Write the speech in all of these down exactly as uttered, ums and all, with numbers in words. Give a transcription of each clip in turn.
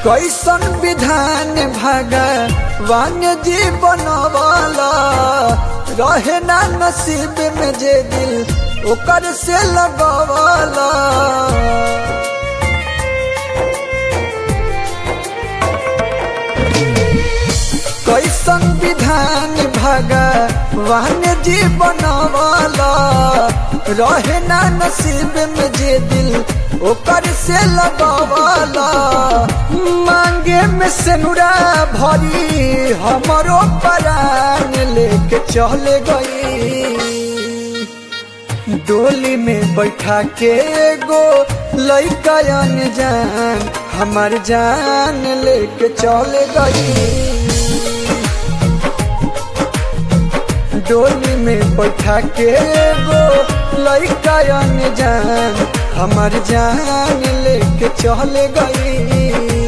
कैसन विधान भगवान जी बनवाला रहे ना नसीब में जे दिल ओकर से लगवाला। कैसन विधान भगवान जी बनवाला रहे ना नसीब में जे दिल ओकर से लगवाला। मांगे में सेनुरा भरी हमरो परान लेके चले गई। डोली में बैठा के गो लइका अनजान हमार जान लेके चले गई। डोली में बैठा के गो लइका अनजान हमार जान लेके चले गई।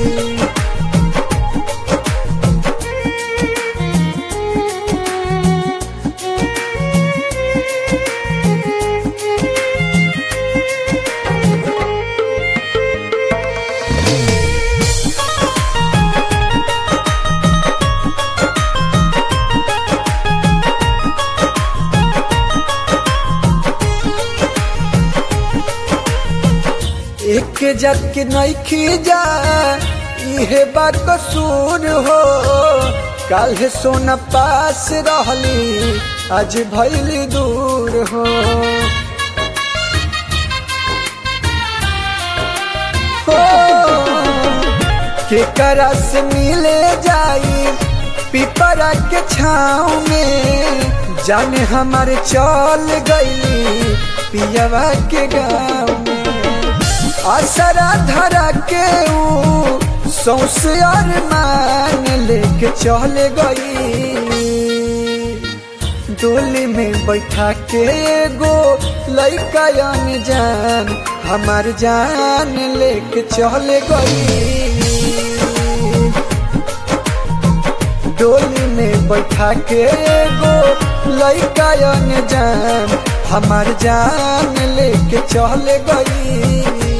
एक जात के नइखी जा इहे बात कसूर हो। काल्हे सोना पास रहली आज भइली दूर हो। हो केकरा से मिले जाई पिपरा के छाँव में जाने हमारे चल गईली पियवा के गाँव में। आसरा धरा के ऊ सौसे अरमान लेके चले गई। डोली में बैठा के गो लइका अनजान हमार जान लेके चले गई। डोली में बैठा के गो लइका अनजान हमार जान लेके चले गई।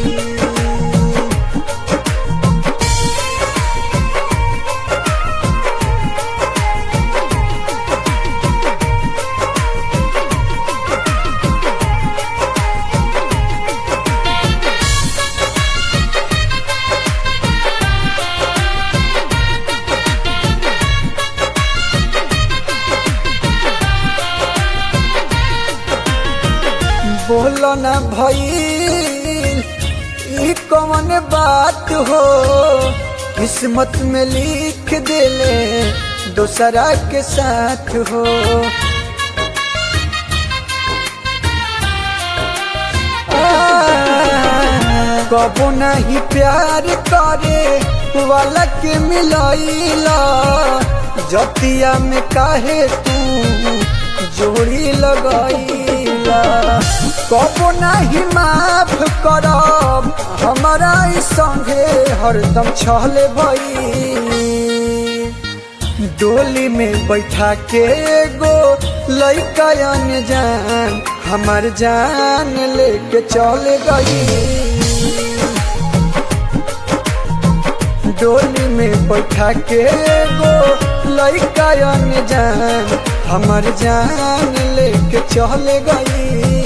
बोलो ना भइल ई कौन बात हो। किस्मत में लिख देले दूसरा के साथ हो। कबो नहीं प्यार करे वाला के मिलैला। जतिया में काहे तू जोड़ी लगैला। कबो नहीं माफ करब हमारा संगे हरदम छले भई। डोली में बैठा के गो लइका अनजान हमार जान लेके चले गई। डोली में बैठा के गो लइका अनजान हमार जान लेके चले गई।